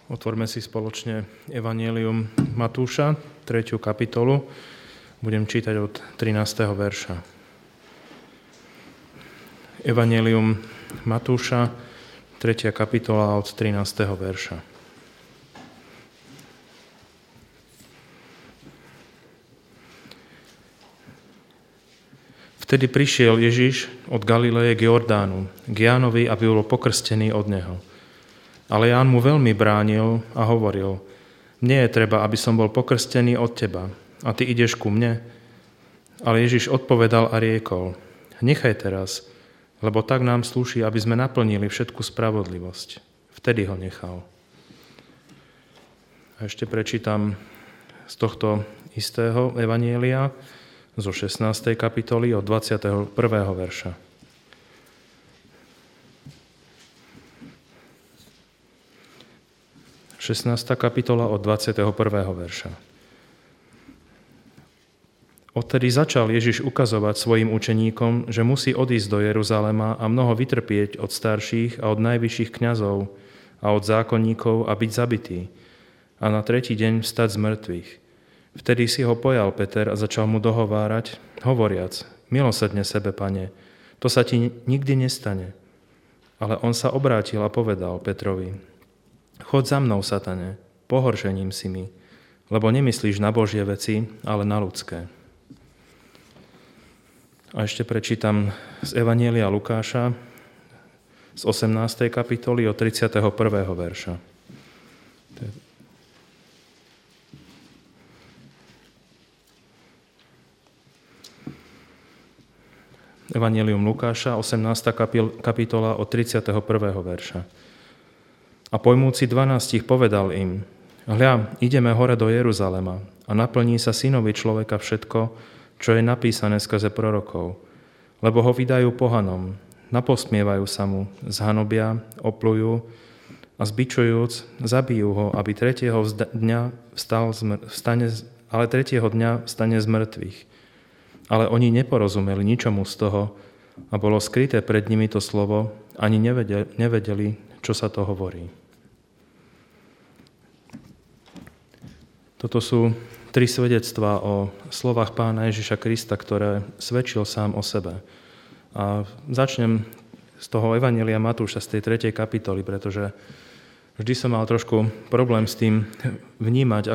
Otvorme si spoločne Evanjelium Matúša, 3. kapitolu. Budem čítať od 13. verša. Evanjelium Matúša, 3. kapitola od 13. verša. Vtedy prišiel Ježiš od Galileje k Jordánu, k Jánovi, aby bol pokrstený od neho. Ale Ján mu veľmi bránil a hovoril: Mne je treba, aby som bol pokrstený od teba, a ty ideš ku mne? Ale Ježiš odpovedal a riekol: Nechaj teraz, lebo tak nám slúši, aby sme naplnili všetku spravodlivosť. Vtedy ho nechal. A ešte prečítam z tohto istého evanjelia zo 16. kapitoly od 21. verša. 16. kapitola od 21. verša. Odtedy začal Ježiš ukazovať svojim učeníkom, že musí odísť do Jeruzalema a mnoho vytrpieť od starších a od najvyšších kňazov a od zákonníkov a byť zabitý a na tretí deň vstať z mŕtvych. Vtedy si ho pojal Peter a začal mu dohovárať, hovoriac: Milosrdne sebe, Pane, to sa ti nikdy nestane. Ale on sa obrátil a povedal Petrovi: Choď za mnou, Satane, pohoršením si mi, lebo nemyslíš na Božie veci, ale na ľudské. A ešte prečítam z Evanjelia Lukáša z 18. kapitoly od 31. verša. Evanjelium Lukáša, 18. kapitola od 31. verša. A pojmúci 12 povedal im: Hľa, ideme hore do Jeruzalema a naplní sa synovi človeka všetko, čo je napísané skrze prorokov. Lebo ho vydajú pohanom, naposmievajú sa mu, zhanobia, oplujú a zbičujúc, zabijú ho, aby tretieho dňa vstane z mŕtvych. Ale oni neporozumeli ničomu z toho a bolo skryté pred nimi to slovo, ani nevedeli, čo sa to hovorí. Toto sú 3 svedectvá o slovách Pána Ježiša Krista, ktoré svedčil sám o sebe. A začnem z toho Evanjelia Matúša, z tej 3. kapitoly, pretože vždy som mal trošku problém s tým vnímať,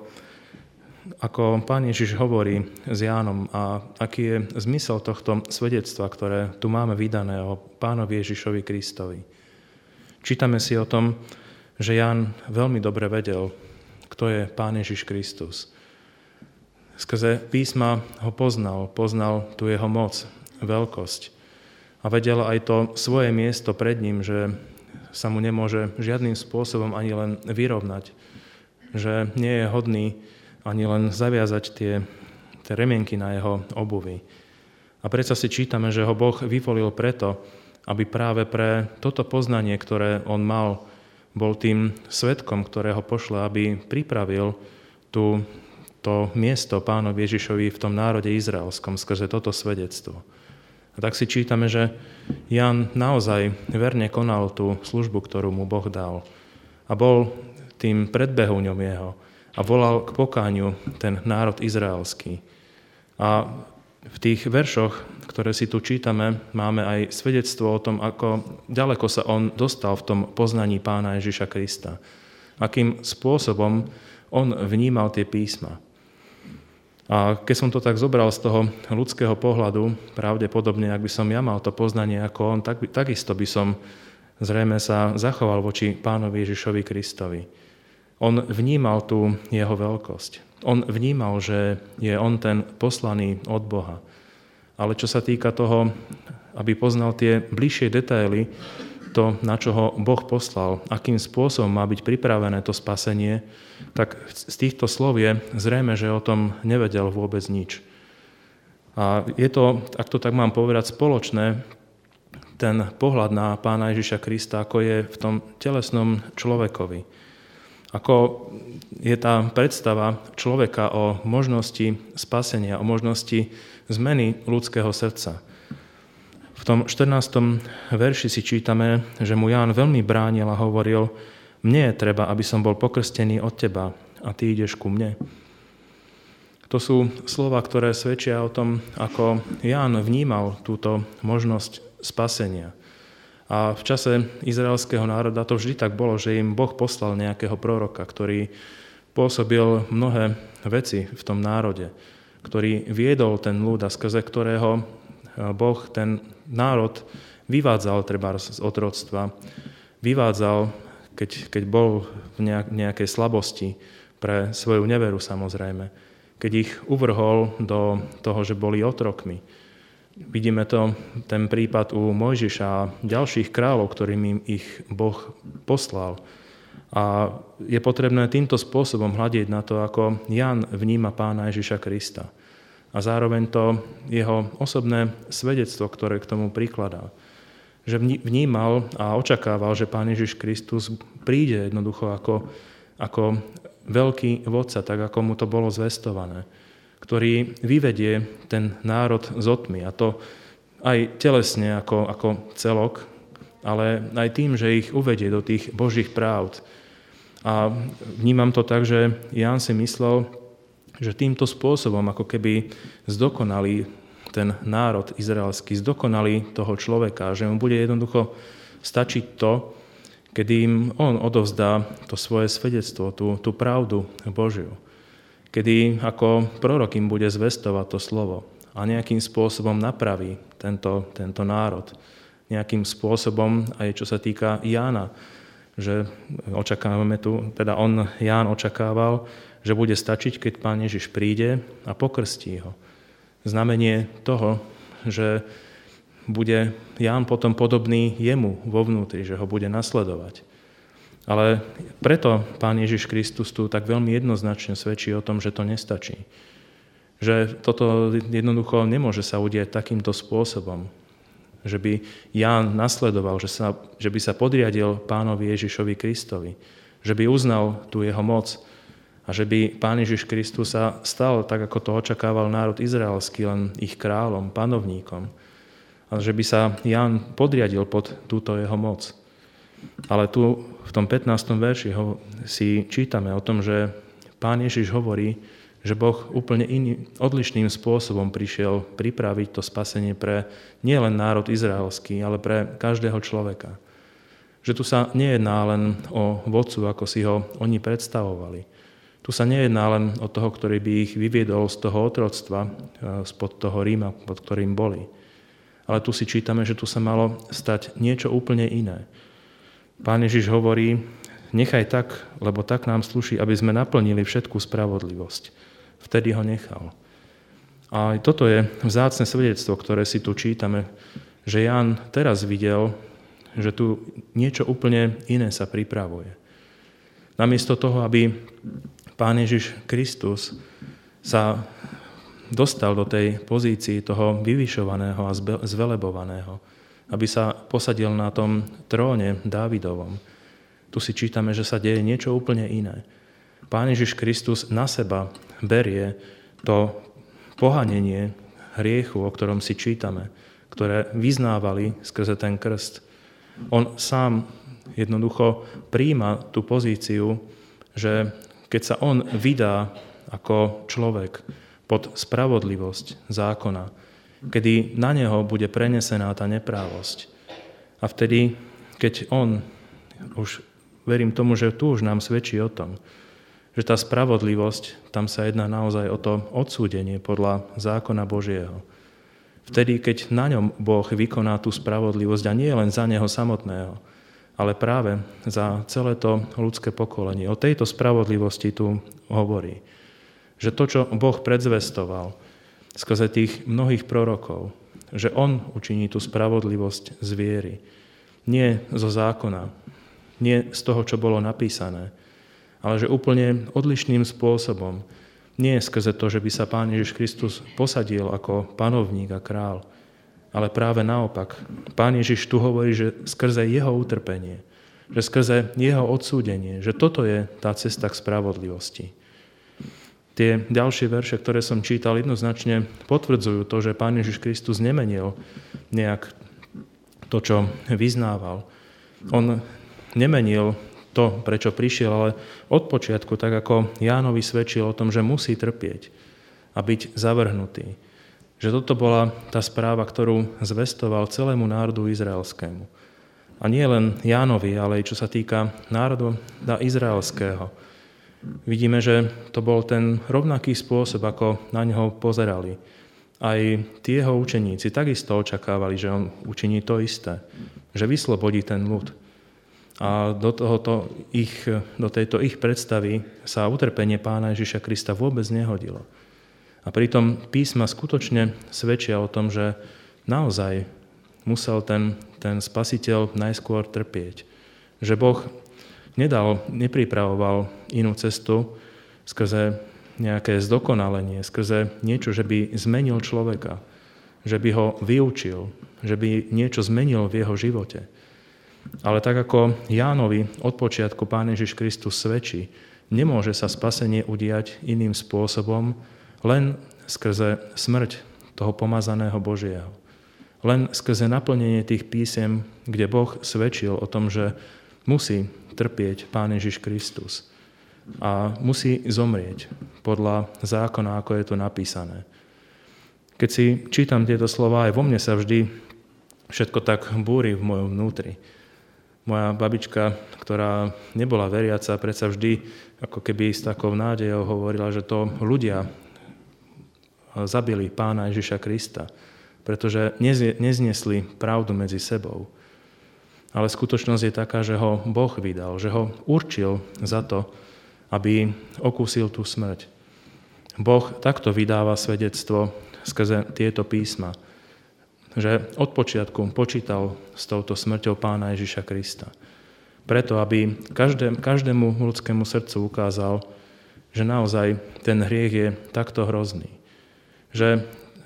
ako Pán Ježiš hovorí s Jánom a aký je zmysel tohto svedectva, ktoré tu máme vydané o Pánovi Ježišovi Kristovi. Čítame si o tom, že Ján veľmi dobre vedel, kto je Pán Ježiš Kristus. Skrze písma ho poznal tú jeho moc, veľkosť a vedel aj to svoje miesto pred ním, že sa mu nemôže žiadnym spôsobom ani len vyrovnať, že nie je hodný ani len zaviazať tie remienky na jeho obuvi. A predsa si čítame, že ho Boh vyvolil preto, aby práve pre toto poznanie, ktoré on mal, bol tým svedkom, ktorého pošle, aby pripravil to miesto Pánovi Ježišovi v tom národe izraelskom skrze toto svedectvo. A tak si čítame, že Ján naozaj verne konal tú službu, ktorú mu Boh dal. A bol tým predbehúňom jeho a volal k pokániu ten národ izraelský. A v tých veršoch, ktoré si tu čítame, máme aj svedectvo o tom, ako ďaleko sa on dostal v tom poznaní Pána Ježiša Krista. Akým spôsobom on vnímal tie písma. A keď som to tak zobral z toho ľudského pohľadu, pravdepodobne, ak by som ja mal to poznanie ako on, takisto by som zrejme sa zachoval voči Pánovi Ježišovi Kristovi. On vnímal tú jeho veľkosť. On vnímal, že je on ten poslaný od Boha. Ale čo sa týka toho, aby poznal tie bližšie detaily, to, na čo ho Boh poslal, akým spôsobom má byť pripravené to spasenie, tak z týchto slov je zrejme, že o tom nevedel vôbec nič. A je to, ak to tak mám povedať, spoločné, ten pohľad na Pána Ježiša Krista, ako je v tom telesnom človekovi. Ako je tá predstava človeka o možnosti spasenia, o možnosti zmeny ľudského srdca. V tom 14. verši si čítame, že mu Ján veľmi bránil a hovoril: Mne je treba, aby som bol pokrstený od teba a ty ideš ku mne. To sú slova, ktoré svedčia o tom, ako Ján vnímal túto možnosť spasenia. A v čase izraelského národa to vždy tak bolo, že im Boh poslal nejakého proroka, ktorý pôsobil mnohé veci v tom národe, ktorý viedol ten ľud a skrze ktorého Boh ten národ vyvádzal treba z otroctva, vyvádzal, keď bol v nejakej slabosti pre svoju neveru samozrejme, keď ich uvrhol do toho, že boli otrokmi. Vidíme to, ten prípad u Mojžiša a ďalších kráľov, ktorým im ich Boh poslal. A je potrebné týmto spôsobom hľadiť na to, ako Ján vníma Pána Ježiša Krista. A zároveň to jeho osobné svedectvo, ktoré k tomu prikladá. Že vnímal a očakával, že Pán Ježiš Kristus príde jednoducho ako veľký vodca, tak ako mu to bolo zvestované, ktorý vyvedie ten národ z otmy, a to aj telesne ako celok, ale aj tým, že ich uvedie do tých Božích pravd. A vnímam to tak, že Ján si myslel, že týmto spôsobom ako keby zdokonalí ten národ izraelský, zdokonalí toho človeka, že mu bude jednoducho stačiť to, kedy im on odovzdá to svoje svedectvo, tú pravdu Božiu. Kedy ako prorok im bude zvestovať to slovo a nejakým spôsobom napraví tento národ. Nejakým spôsobom, aj čo sa týka Jána, že očakávame tu, teda Ján očakával, že bude stačiť, keď Pán Ježiš príde a pokrstí ho. Znamenie toho, že bude Ján potom podobný jemu vo vnútri, že ho bude nasledovať. Ale preto Pán Ježiš Kristus tu tak veľmi jednoznačne svedčí o tom, že to nestačí. Že toto jednoducho nemôže sa udieť takýmto spôsobom. Že by Ján nasledoval, že by sa podriadil Pánovi Ježišovi Kristovi. Že by uznal tú jeho moc a že by Pán Ježiš Kristus sa stal, tak ako to očakával národ izraelský, len ich kráľom, panovníkom. A že by sa Ján podriadil pod túto jeho moc. Ale tu v tom 15. verši si čítame o tom, že Pán Ježiš hovorí, že Boh úplne odlišným spôsobom prišiel pripraviť to spasenie pre nielen národ izraelský, ale pre každého človeka. Že tu sa nejedná len o vodcu, ako si ho oni predstavovali. Tu sa nejedná len o toho, ktorý by ich vyviedol z toho otroctva, spod toho Ríma, pod ktorým boli. Ale tu si čítame, že tu sa malo stať niečo úplne iné. Pán Ježiš hovorí, nechaj tak, lebo tak nám slúši, aby sme naplnili všetkú spravodlivosť. Vtedy ho nechal. A toto je vzácne svedectvo, ktoré si tu čítame, že Ján teraz videl, že tu niečo úplne iné sa pripravuje. Namiesto toho, aby Pán Ježiš Kristus sa dostal do tej pozícii toho vyvyšovaného a zvelebovaného, aby sa posadil na tom tróne Dávidovom. Tu si čítame, že sa deje niečo úplne iné. Pán Ježiš Kristus na seba berie to pohanenie hriechu, o ktorom si čítame, ktoré vyznávali skrze ten krst. On sám jednoducho prijíma tú pozíciu, že keď sa on vydá ako človek pod spravodlivosť zákona, kedy na neho bude prenesená tá neprávosť. A vtedy, keď on, už verím tomu, že tu už nám svedčí o tom, že tá spravodlivosť, tam sa jedná naozaj o to odsúdenie podľa zákona Božieho. Vtedy, keď na ňom Boh vykoná tú spravodlivosť, a nie len za neho samotného, ale práve za celé to ľudské pokolenie. O tejto spravodlivosti tu hovorí. Že to, čo Boh predzvestoval skrze tých mnohých prorokov, že on učiní tú spravodlivosť z viery. Nie zo zákona, nie z toho, čo bolo napísané, ale že úplne odlišným spôsobom. Nie skrze to, že by sa Pán Ježiš Kristus posadil ako panovník a král, ale práve naopak. Pán Ježiš tu hovorí, že skrze jeho utrpenie, že skrze jeho odsúdenie, že toto je tá cesta k spravodlivosti. Tie ďalšie verše, ktoré som čítal, jednoznačne potvrdzujú to, že Pán Ježiš Kristus nemenil nejak to, čo vyznával. On nemenil to, prečo prišiel, ale od počiatku, tak ako Jánovi svedčil o tom, že musí trpieť a byť zavrhnutý. Že toto bola tá správa, ktorú zvestoval celému národu izraelskému. A nie len Jánovi, ale aj čo sa týka národa izraelského. Vidíme, že to bol ten rovnaký spôsob, ako na neho pozerali. Aj tí jeho učeníci takisto očakávali, že on učiní to isté, že vyslobodí ten ľud. A do tejto ich predstavy sa utrpenie Pána Ježiša Krista vôbec nehodilo. A pritom písma skutočne svedčia o tom, že naozaj musel ten spasiteľ najskôr trpieť. Že Boh nepripravoval inú cestu skrze nejaké zdokonalenie, skrze niečo, že by zmenil človeka, že by ho vyučil, že by niečo zmenil v jeho živote. Ale tak ako Jánovi od počiatku Pán Ježiš Kristus svedčí, nemôže sa spasenie udiať iným spôsobom, len skrze smrť toho pomazaného Božieho. Len skrze naplnenie tých písiem, kde Boh svedčil o tom, že musí trpieť Pán Ježiš Kristus a musí zomrieť podľa zákona, ako je to napísané. Keď si čítam tieto slová, aj vo mne sa vždy všetko tak búri v mojom vnútri. Moja babička, ktorá nebola veriaca, predsa vždy ako keby s takou nádejou hovorila, že to ľudia zabili Pána Ježiša Krista, pretože nezniesli pravdu medzi sebou. Ale skutočnosť je taká, že ho Boh vydal, že ho určil za to, aby okúsil tú smrť. Boh takto vydáva svedectvo skrze tieto písma, že od počiatku počítal s touto smrťou Pána Ježiša Krista. Preto, aby každému ľudskému srdcu ukázal, že naozaj ten hriech je takto hrozný. Že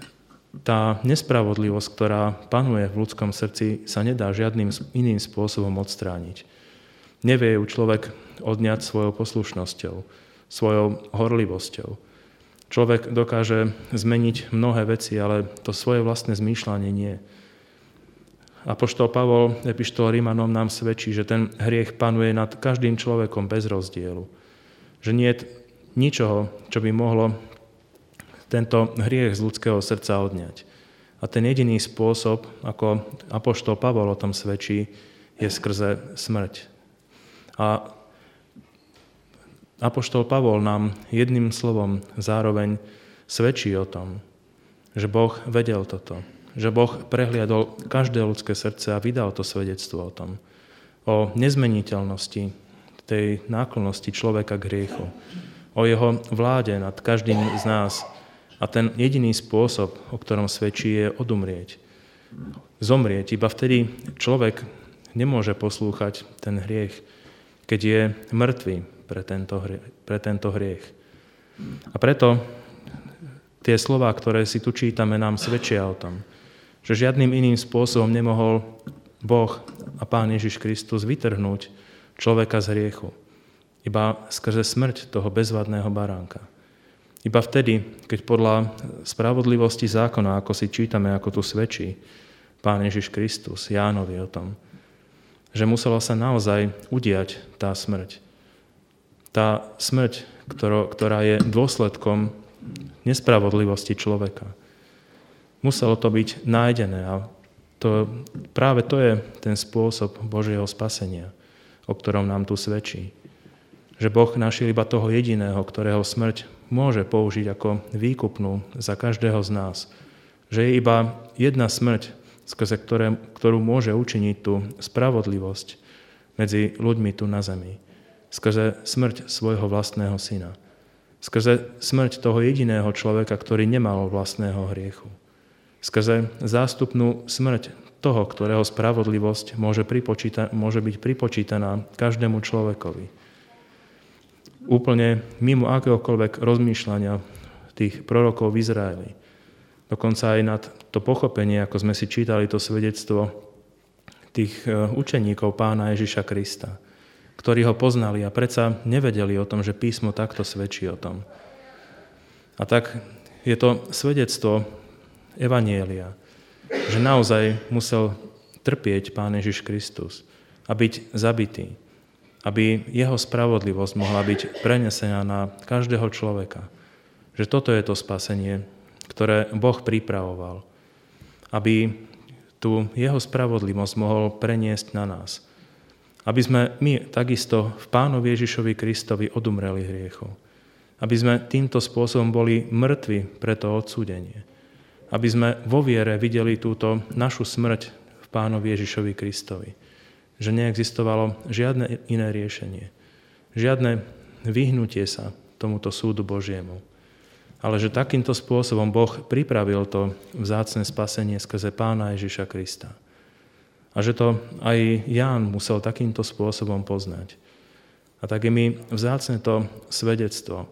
tá nespravodlivosť, ktorá panuje v ľudskom srdci, sa nedá žiadnym iným spôsobom odstrániť. Nevie ju človek odňať svojou poslušnosťou, svojou horlivosťou. Človek dokáže zmeniť mnohé veci, ale to svoje vlastné zmýšľanie nie. Apoštol Pavol v epištole Rimanom nám svedčí, že ten hriech panuje nad každým človekom bez rozdielu. Že nie je ničoho, čo by mohlo tento hriech z ľudského srdca odňať. A ten jediný spôsob, ako apoštol Pavol o tom svedčí, je skrze smrť. A apoštol Pavol nám jedným slovom zároveň svedčí o tom, že Boh vedel toto, že Boh prehliadol každé ľudské srdce a vydal to svedectvo o tom, o nezmeniteľnosti tej náklonnosti človeka k hriechu, o jeho vláde nad každým z nás. A ten jediný spôsob, o ktorom svedčí, je odumrieť. Zomrieť. Iba vtedy človek nemôže poslúchať ten hriech, keď je mŕtvý pre tento hriech. A preto tie slová, ktoré si tu čítame, nám svedčia o tom, že žiadnym iným spôsobom nemohol Boh a Pán Ježiš Kristus vytrhnúť človeka z hriechu. Iba skrze smrť toho bezvadného baránka. Iba vtedy, keď podľa spravodlivosti zákona, ako si čítame, ako tu svedčí Pán Ježiš Kristus Jánovi o tom, že musela sa naozaj udiať tá smrť. Tá smrť, ktorá je dôsledkom nespravodlivosti človeka. Muselo to byť nájdené a práve to je ten spôsob Božieho spasenia, o ktorom nám tu svedčí. Že Boh našiel iba toho jediného, ktorého smrť môže použiť ako výkupnú za každého z nás. Že je iba jedna smrť, skrze ktorú môže učiniť tú spravodlivosť medzi ľuďmi tu na zemi. Skrze smrť svojho vlastného syna. Skrze smrť toho jediného človeka, ktorý nemal vlastného hriechu. Skrze zástupnú smrť toho, ktorého spravodlivosť môže byť pripočítaná každému človekovi. Úplne mimo akéhokoľvek rozmýšľania tých prorokov v Izraeli. Dokonca aj nad to pochopenie, ako sme si čítali to svedectvo tých učeníkov Pána Ježiša Krista, ktorí ho poznali a predsa nevedeli o tom, že písmo takto svedčí o tom. A tak je to svedectvo evanjelia, že naozaj musel trpieť Pán Ježiš Kristus a byť zabitý. aby jeho spravodlivosť mohla byť prenesená na každého človeka. Že toto je to spasenie, ktoré Boh pripravoval. Aby tú jeho spravodlivosť mohol preniesť na nás. Aby sme my takisto v Pánovi Ježišovi Kristovi odumreli hriechu. Aby sme týmto spôsobom boli mŕtvi pre to odsúdenie. Aby sme vo viere videli túto našu smrť v Pánovi Ježišovi Kristovi. Že neexistovalo žiadne iné riešenie. Žiadne vyhnutie sa tomuto súdu Božiemu. Ale že takýmto spôsobom Boh pripravil to vzácne spasenie skrze Pána Ježiša Krista. A že to aj Ján musel takýmto spôsobom poznať. A tak je mi vzácne to svedectvo,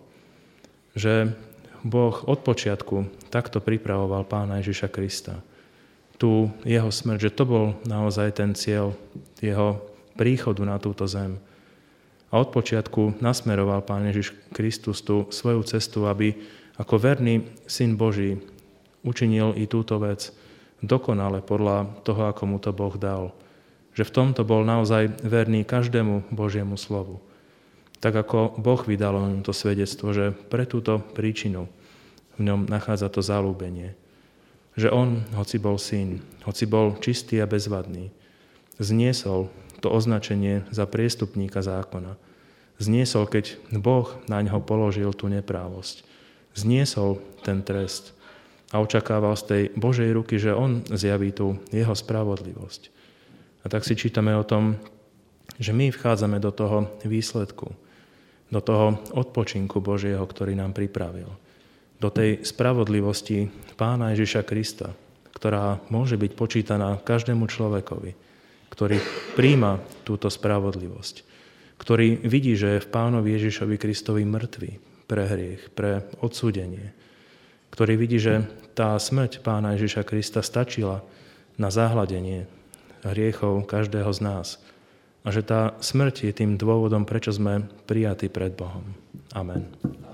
že Boh od počiatku takto pripravoval Pána Ježiša Krista. Tu jeho smrť, že to bol naozaj ten cieľ jeho príchodu na túto zem. A od počiatku nasmeroval Pán Ježiš Kristus tú svoju cestu, aby ako verný Syn Boží učinil i túto vec dokonale podľa toho, ako mu to Boh dal. Že v tomto bol naozaj verný každému Božiemu slovu. Tak ako Boh vydal o ňom to svedectvo, že pre túto príčinu v ňom nachádza to zaľúbenie. Že on, hoci bol syn, hoci bol čistý a bezvadný, zniesol to označenie za priestupníka zákona. Zniesol, keď Boh na ňo položil tú neprávosť. Zniesol ten trest a očakával z tej Božej ruky, že on zjaví tú jeho spravodlivosť. A tak si čítame o tom, že my vchádzame do toho výsledku, do toho odpočinku Božieho, ktorý nám pripravil. Do tej spravodlivosti Pána Ježiša Krista, ktorá môže byť počítaná každému človekovi, ktorý príjma túto spravodlivosť, ktorý vidí, že je v Pánovi Ježišovi Kristovi mŕtvy pre hriech, pre odsúdenie, ktorý vidí, že tá smrť Pána Ježiša Krista stačila na zahladenie hriechov každého z nás a že tá smrť je tým dôvodom, prečo sme prijatí pred Bohom. Amen.